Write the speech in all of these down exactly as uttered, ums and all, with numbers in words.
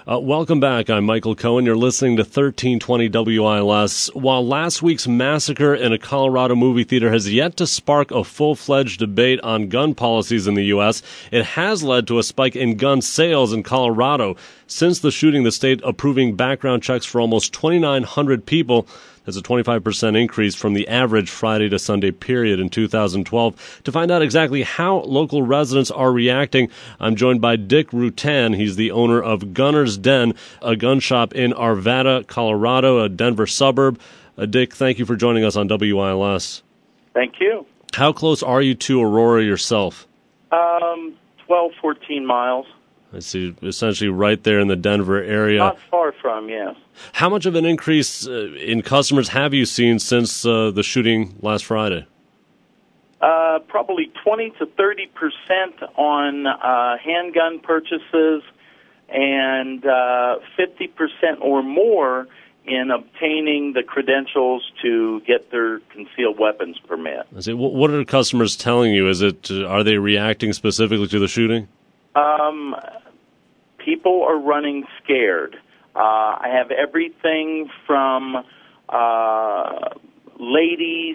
Uh, welcome back. I'm Michael Cohen. You're listening to thirteen twenty W I L S. While last week's massacre in a Colorado movie theater has yet to spark a full-fledged debate on gun policies in the U S, it has led to a spike in gun sales in Colorado. Since the shooting, the state approving background checks for almost twenty-nine hundred people. That's a twenty-five percent increase from the average Friday to Sunday period in two thousand twelve. To find out exactly how local residents are reacting, I'm joined by Dick Rutan. He's the owner of Gunner's Den, a gun shop in Arvada, Colorado, a Denver suburb. Uh, Dick, thank you for joining us on W I L S. Thank you. How close are you to Aurora yourself? Um, twelve, fourteen miles. I see, essentially right there in the Denver area. Not far from, yes. How much of an increase uh, in customers have you seen since uh, the shooting last Friday? Uh, probably twenty to thirty percent on uh, handgun purchases and uh, fifty percent or more in obtaining the credentials to get their concealed weapons permit. I see. What are customers telling you? Is it uh, are they reacting specifically to the shooting? Um, people are running scared. Uh, I have everything from uh, ladies,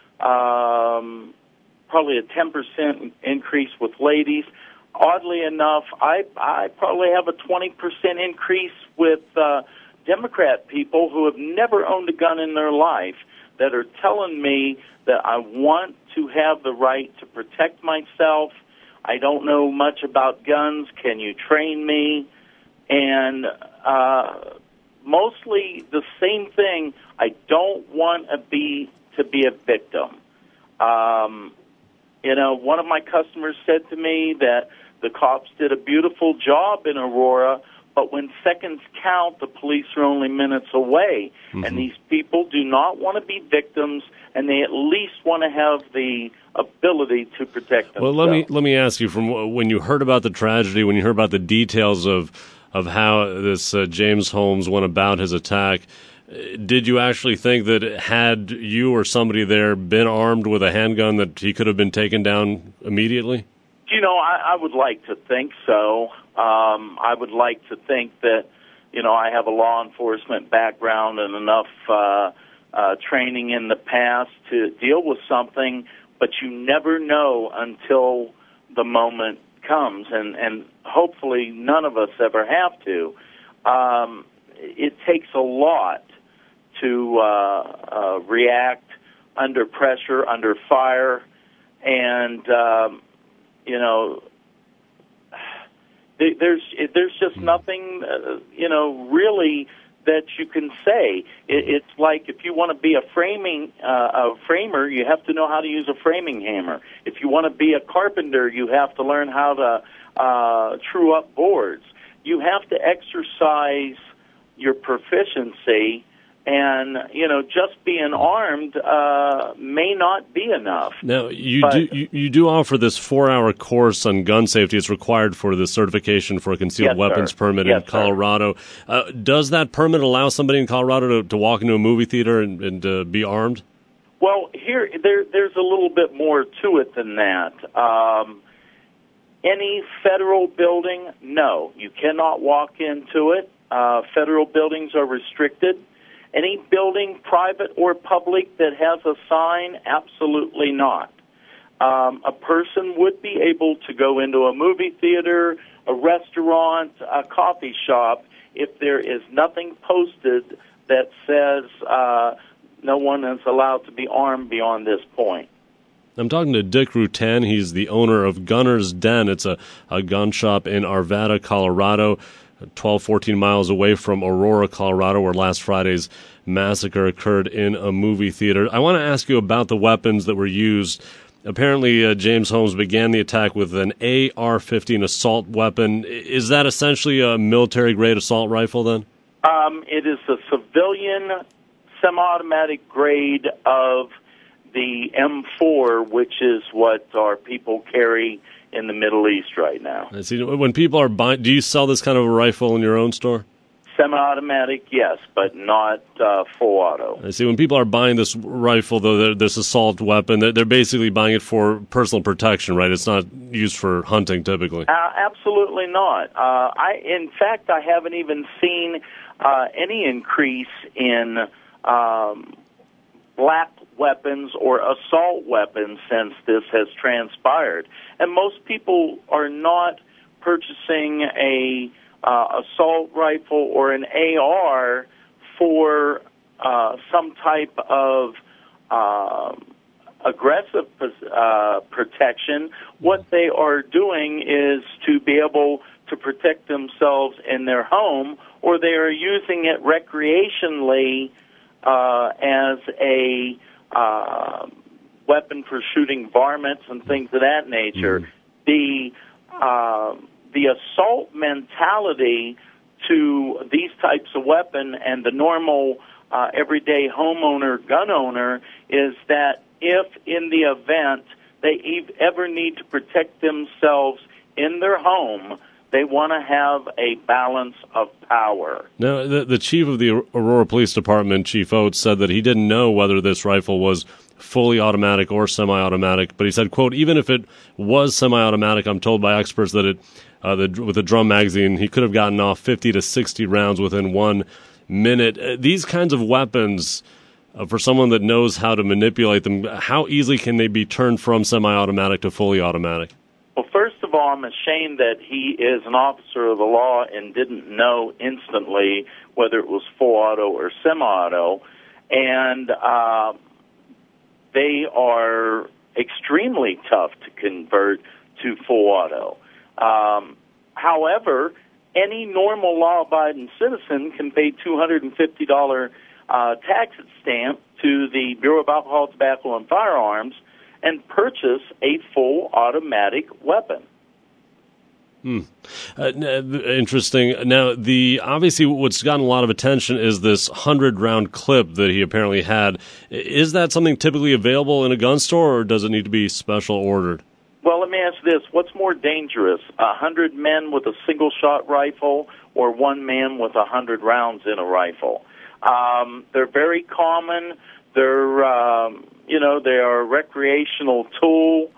um, probably a ten percent increase with ladies. Oddly enough, I, I probably have a twenty percent increase with uh, Democrat people who have never owned a gun in their life that are telling me that I want to have the right to protect myself. I don't know much about guns. Can you train me? And uh, mostly the same thing. I don't want to be to be a victim. Um, you know, one of my customers said to me that the cops did a beautiful job in Aurora, but when seconds count, the police are only minutes away. Mm-hmm. And these people do not want to be victims, and they at least want to have the ability to protect themselves. Well, let me let me ask you, from when you heard about the tragedy, when you heard about the details of of how this uh, James Holmes went about his attack, did you actually think that had you or somebody there been armed with a handgun that he could have been taken down immediately? You know, I, I would like to think so. Um, I would like to think that, you know, I have a law enforcement background and enough uh, uh, training in the past to deal with something, but you never know until the moment comes, and, and hopefully none of us ever have to. Um, it takes a lot to uh, uh, react under pressure, under fire, and, um, you know, there's there's just nothing, uh, you know, really that you can say. It, it's like if you want to be a framing uh, a framer, you have to know how to use a framing hammer. If you want to be a carpenter, you have to learn how to uh, true up boards. You have to exercise your proficiency. And, you know, just being armed uh, may not be enough. Now, you but, do you, you do offer this four-hour course on gun safety. It's required for the certification for a concealed yes, weapons sir. permit yes, in Colorado. Uh, does that permit allow somebody in Colorado to, to walk into a movie theater and, and uh, be armed? Well, here there, there's a little bit more to it than that. Um, any federal building, no. You cannot walk into it. Uh, federal buildings are restricted. Any building, private or public, that has a sign, absolutely not. Um, a person would be able to go into a movie theater, a restaurant, a coffee shop, if there is nothing posted that says uh, no one is allowed to be armed beyond this point. I'm talking to Dick Rutan. He's the owner of Gunner's Den. It's a, a gun shop in Arvada, Colorado, twelve, fourteen miles away from Aurora, Colorado, where last Friday's massacre occurred in a movie theater. I want to ask you about the weapons that were used. Apparently, uh, James Holmes began the attack with an A R fifteen assault weapon. Is that essentially a military-grade assault rifle, then? Um, it is a civilian semi-automatic grade of the M four, which is what our people carry in the Middle East right now. I see. When people are buying, do you sell this kind of a rifle in your own store? Semi-automatic, yes, but not uh, full auto. I see. When people are buying this rifle, though, this assault weapon, they're, they're basically buying it for personal protection, right? It's not used for hunting, typically. Uh, absolutely not. Uh, I, in fact, I haven't even seen uh, any increase in um, black weapons or assault weapons since this has transpired. And most people are not purchasing a uh, assault rifle or an A R for uh, some type of uh, aggressive uh, protection. What they are doing is to be able to protect themselves in their home, or they are using it recreationally uh, as a uh, weapon for shooting varmints and things of that nature. Mm. The uh, the assault mentality to these types of weapon and the normal uh, everyday homeowner, gun owner, is that if in the event they ever need to protect themselves in their home, they want to have a balance of power. Now, the, the chief of the Aurora Police Department, Chief Oates, said that he didn't know whether this rifle was fully automatic or semi-automatic, but he said, quote, even if it was semi-automatic, I'm told by experts that it, uh, the, with the drum magazine, he could have gotten off fifty to sixty rounds within one minute. Uh, these kinds of weapons, uh, for someone that knows how to manipulate them, how easily can they be turned from semi-automatic to fully automatic? Well, first of all, I'm ashamed that he is an officer of the law and didn't know instantly whether it was full auto or semi-auto. And uh, they are extremely tough to convert to full auto. Um, however, any normal law-abiding citizen can pay two hundred fifty dollars uh, tax stamp to the Bureau of Alcohol, Tobacco, and Firearms and purchase a full automatic weapon. Hmm. Uh, interesting. Now, the obviously what's gotten a lot of attention is this hundred-round clip that he apparently had. Is that something typically available in a gun store, or does it need to be special ordered? Well, let me ask this. What's more dangerous, a hundred men with a single-shot rifle or one man with a hundred rounds in a rifle? Um, they're very common. They're, um, you know, they are a recreational tool.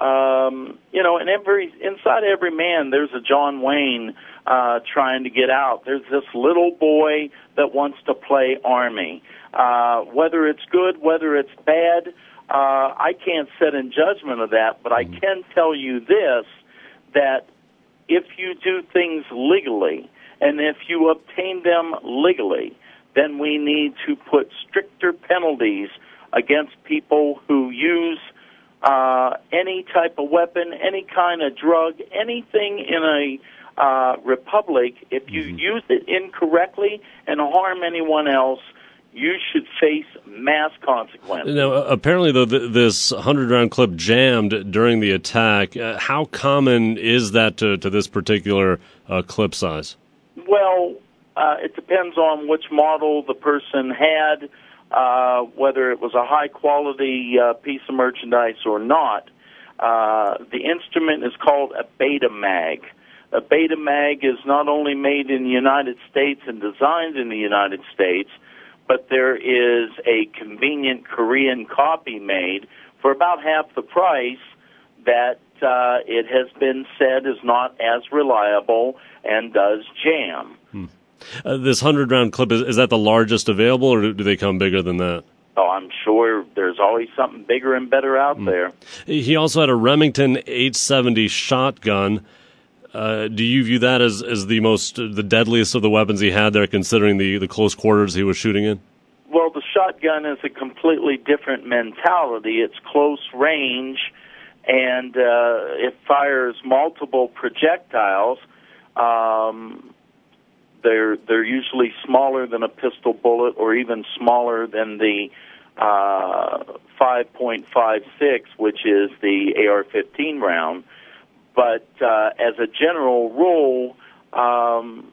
Um, you know, and every inside every man, there's a John Wayne uh, trying to get out. There's this little boy that wants to play Army. Uh, whether it's good, whether it's bad, uh, I can't sit in judgment of that, but I can tell you this, that if you do things legally, and if you obtain them legally, then we need to put stricter penalties against people who use uh, any type of weapon, any kind of drug, anything in a uh, republic. If you mm-hmm. use it incorrectly and harm anyone else, you should face mass consequences. Now, apparently, though, this hundred-round clip jammed during the attack. Uh, how common is that to, to this particular uh, clip size? Well, uh, it depends on which model the person had, uh, whether it was a high-quality uh, piece of merchandise or not. Uh, the instrument is called a Betamax. A Betamax is not only made in the United States and designed in the United States, but there is a convenient Korean copy made for about half the price that uh, it has been said is not as reliable and does jam. Hmm. Uh, this hundred-round clip, is, is that the largest available, or do they come bigger than that? Oh, I'm sure there's always something bigger and better out hmm. there. He also had a Remington eight seventy shotgun. Uh, do you view that as, as the most, the deadliest of the weapons he had there, considering the, the close quarters he was shooting in? Well, the shotgun is a completely different mentality. It's close range, and uh, it fires multiple projectiles. Um, they're they're usually smaller than a pistol bullet, or even smaller than the uh, five point five six, which is the A R fifteen round. But uh, as a general rule, um,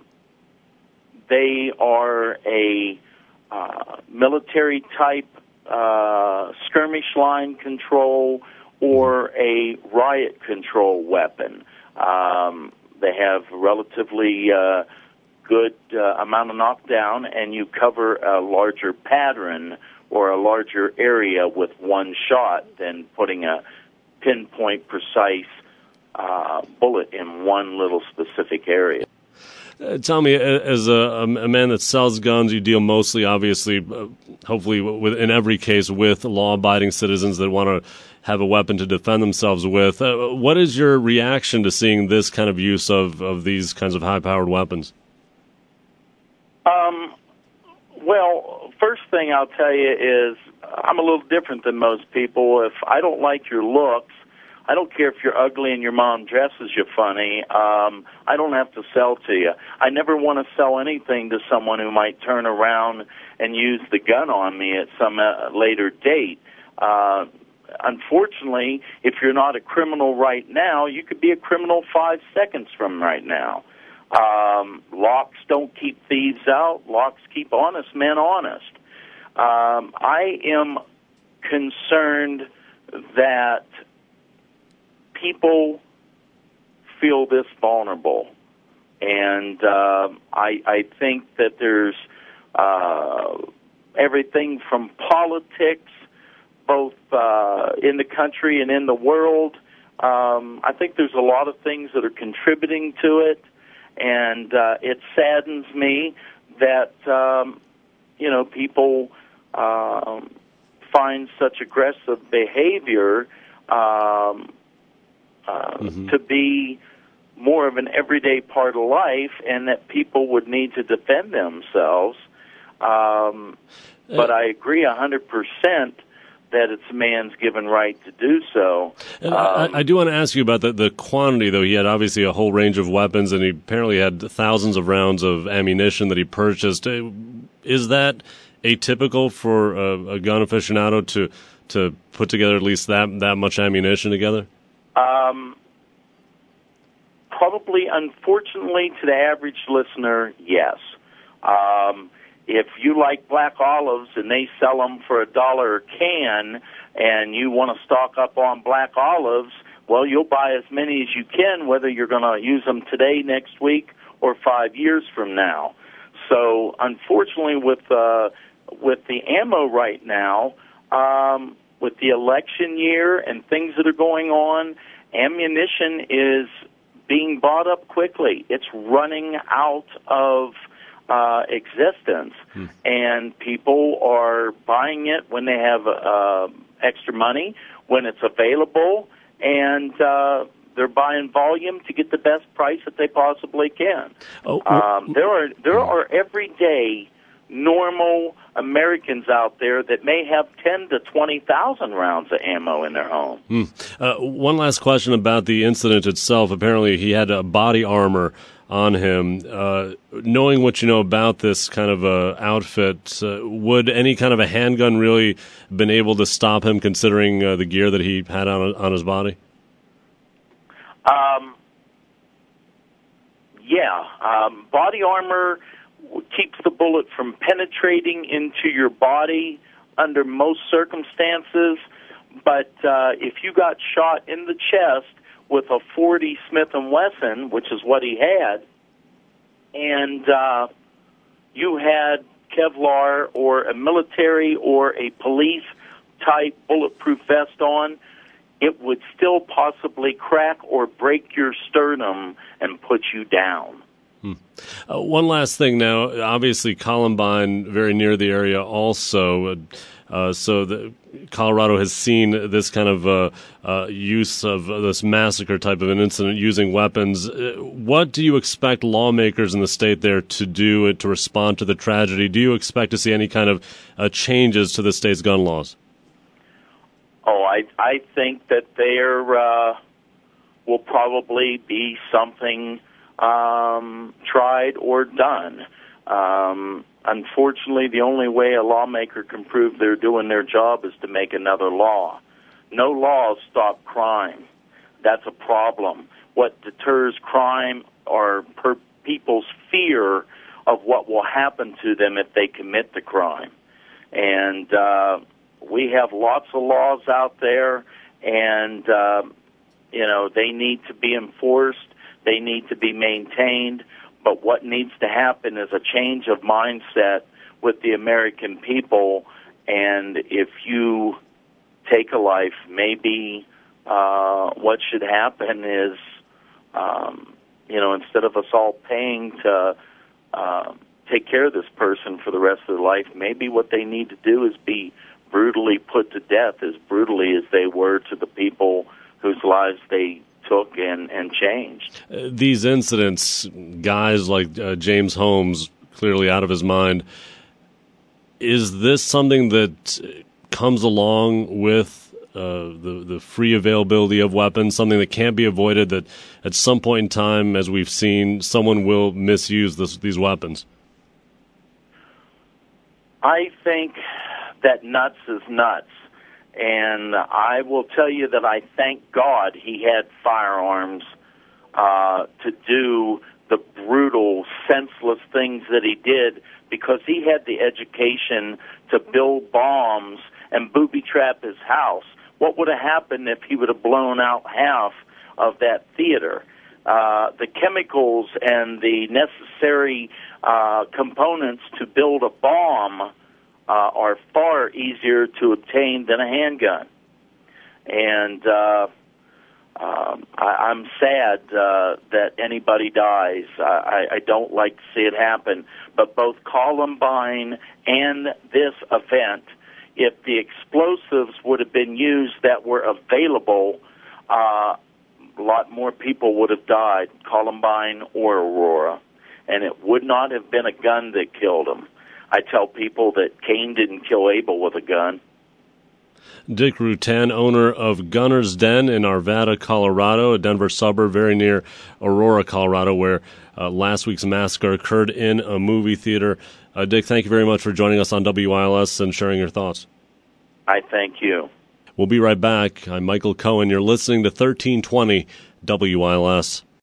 they are a uh, military-type uh, skirmish line control or a riot control weapon. Um, they have relatively uh, good uh, amount of knockdown, and you cover a larger pattern or a larger area with one shot than putting a pinpoint precise uh, bullet in one little specific area. Uh, tell me, as a, a man that sells guns, you deal mostly, obviously, uh, hopefully, with, in every case, with law-abiding citizens that want to have a weapon to defend themselves with. Uh, what is your reaction to seeing this kind of use of, of these kinds of high-powered weapons? Um, well, first thing I'll tell you is I'm a little different than most people. If I don't like your looks, I don't care if you're ugly and your mom dresses you funny. Um, I don't have to sell to you. I never want to sell anything to someone who might turn around and use the gun on me at some uh, later date. Uh, unfortunately, if you're not a criminal right now, you could be a criminal five seconds from right now. Um, locks don't keep thieves out. Locks keep honest men honest. Um, I am concerned that people feel this vulnerable, and uh, I, I think that there's uh, everything from politics, both uh, in the country and in the world. Um, I think there's a lot of things that are contributing to it, and uh, it saddens me that um, you know people um, find such aggressive behavior Um, Uh, mm-hmm. to be more of an everyday part of life, and that people would need to defend themselves. Um, uh, but I agree one hundred percent that it's a man's given right to do so. And um, I, I do want to ask you about the, the quantity, though. He had obviously a whole range of weapons, and he apparently had thousands of rounds of ammunition that he purchased. Is that atypical for a, a gun aficionado to to put together at least that, that much ammunition together? Um, probably, unfortunately, to the average listener, yes. Um, if you like black olives and they sell them for a dollar a can, and you want to stock up on black olives, well, you'll buy as many as you can, whether you're going to use them today, next week, or five years from now. So, unfortunately, with uh, with the ammo right now, um, with the election year and things that are going on, ammunition is being bought up quickly. It's running out of uh, existence, hmm. and people are buying it when they have uh, extra money, when it's available, and uh, they're buying volume to get the best price that they possibly can. Oh, um, there are there are everyday normal Americans out there that may have ten to twenty thousand rounds of ammo in their home. Hmm. Uh, one last question about the incident itself. Apparently, he had a body armor on him. Uh, knowing what you know about this kind of uh, outfit, uh, would any kind of a handgun really been able to stop him, considering uh, the gear that he had on on his body? Um. Yeah. Um, body armor keeps the bullet from penetrating into your body under most circumstances, but uh, if you got shot in the chest with a forty Smith and Wesson, which is what he had, and uh, you had Kevlar or a military or a police-type bulletproof vest on, it would still possibly crack or break your sternum and put you down. Hmm. Uh, one last thing now, obviously Columbine very near the area also, uh, so the, Colorado has seen this kind of uh, uh, use of uh, this massacre type of an incident using weapons. Uh, what do you expect lawmakers in the state there to do to respond to the tragedy? Do you expect to see any kind of uh, changes to the state's gun laws? Oh, I, I think that there uh, will probably be something Um, tried or done. Um, unfortunately, the only way a lawmaker can prove they're doing their job is to make another law. No laws stop crime. That's a problem. What deters crime are per people's fear of what will happen to them if they commit the crime. And uh, we have lots of laws out there, and uh, you know they need to be enforced. They need to be maintained, But what needs to happen is a change of mindset with the American people. And if you take a life, maybe uh, what should happen is, um, you know, instead of us all paying to uh, take care of this person for the rest of their life, maybe what they need to do is be brutally put to death, as brutally as they were to the people whose lives they took and, and changed. Uh, these incidents, guys like uh, James Holmes, clearly out of his mind, is this something that comes along with uh, the, the free availability of weapons, something that can't be avoided, that at some point in time, as we've seen, someone will misuse this, these weapons? I think that nuts is nuts. And I will tell you that I thank God he had firearms uh, to do the brutal, senseless things that he did, because he had the education to build bombs and booby trap his house. What would have happened if he would have blown out half of that theater? Uh, the chemicals and the necessary uh, components to build a bomb Uh, are far easier to obtain than a handgun. And uh, um, I, I'm sad uh, that anybody dies. I, I don't like to see it happen. But both Columbine and this event, if the explosives would have been used that were available, uh, a lot more people would have died, Columbine or Aurora. And it would not have been a gun that killed them. I tell people that Cain didn't kill Abel with a gun. Dick Rutan, owner of Gunner's Den in Arvada, Colorado, a Denver suburb very near Aurora, Colorado, where uh, last week's massacre occurred in a movie theater. Uh, Dick, thank you very much for joining us on W I L S and sharing your thoughts. I thank you. We'll be right back. I'm Michael Cohen. You're listening to thirteen twenty W I L S.